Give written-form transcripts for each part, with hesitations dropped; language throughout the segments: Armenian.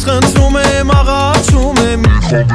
խնդրում եմ, աղաչում եմ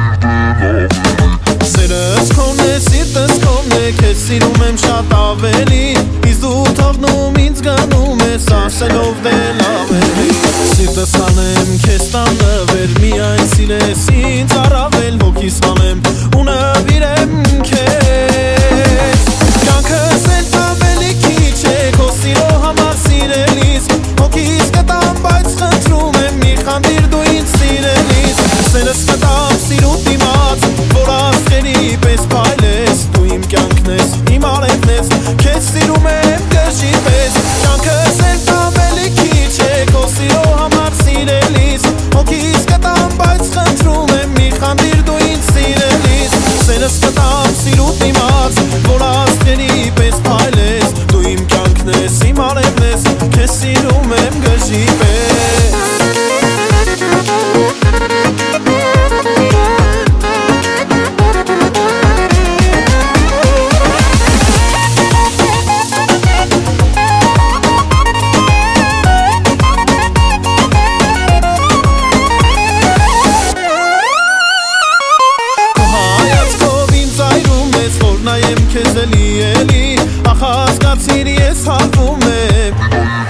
Սերս քոնն է, սիրտս քոնն է, քեզ սիրում եմ շատ ավելի Իսկ դու թողնում ինձ գնում ես, ասելով դե լավ էլի Սիրտս հանեմ, քեզ տանվեր, միայն սիրես ինձ առավել Հոգիս հանեմ ու նվիրեմ քեզ Կյանքս էլ ավելի քիչ է, քո սիրո համար սիրելիս Հոգիս կտամ, բայց խնդրում եմ, մի խանդիր դու ինձ սիրելիս Սերս կտամ սիրուտ դիմաց, որ աստղերի պես փայլես Դու իմ կյանքն ես, իմ արևն ես, քեզ սիրում եմ գժի պես Կյանքս էլ ավելի քիչ է, քո սիրո համար սիրելիս Հոգիս կտամ, բայց խնդրում եմ, մի խանդիր դու ինձ սիրելիս Սերս կտամ սիրուտ դիմաց, որ աստղերի պես փայլես Դու իմ կյանքն ես, իմ արևն ես, քեզ սիրում եմ գժի պես Քեզ էլի, ախ հասկացիր ես հավում եմ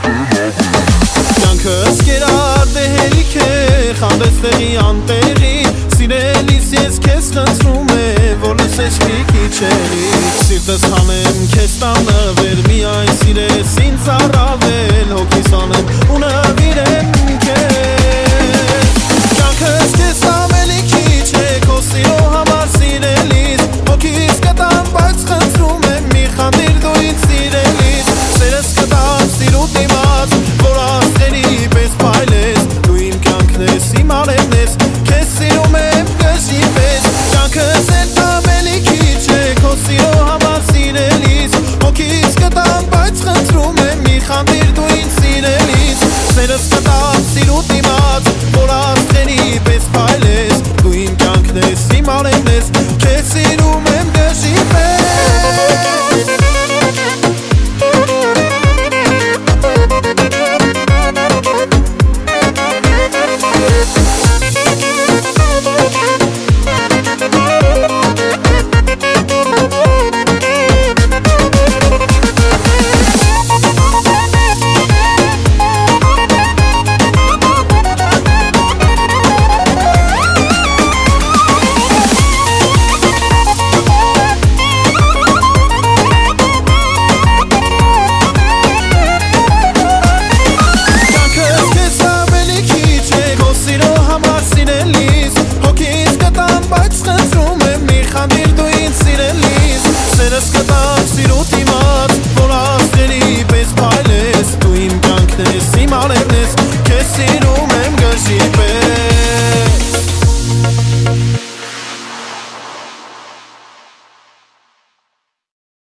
Կյանքս կերար դե հելիք է, խանդես տեղի անտեղի Սիրելիս ես քեզ խնդրում է, որ լսես մի քիչ էլի Սիրտս հանեմ, քեզ տանվեր, միայն սիրես ինձ առավել Հոգիս անեմ ու նվիրեմ քեզ Կյանքս քեզ ավելի քիչ է, քո սիրո համար սիրելիս Հոգիս կտամ, բայց խնդրում եմ, մի խանդիր դու ինձ սիրելիս Սերս կտամ սիրուտ դիմաց, որ աստղերի պես փայլես Դու իմ կյանքն ես, իմ արևն ես, քեզ սիրում եմ գժի պես Կյանքս էլ ավելի քիչ է, քո սիրո համար սիրելիս Հոգիս կտամ, բայց խնդրում եմ, մի խանդիր դու ինձ սիրելիս Սերս կտամ սիրուտ դիմաց, որ աստղերի պես փայլես Դու իմ կյանքն ես, իմ արևն ես, քեզ սիրում եմ գժի պես Սերս կտամ սիրուտ իմաց, որ աստղերի պես փայլես Դու իմ կյանքն ես, իմ արևն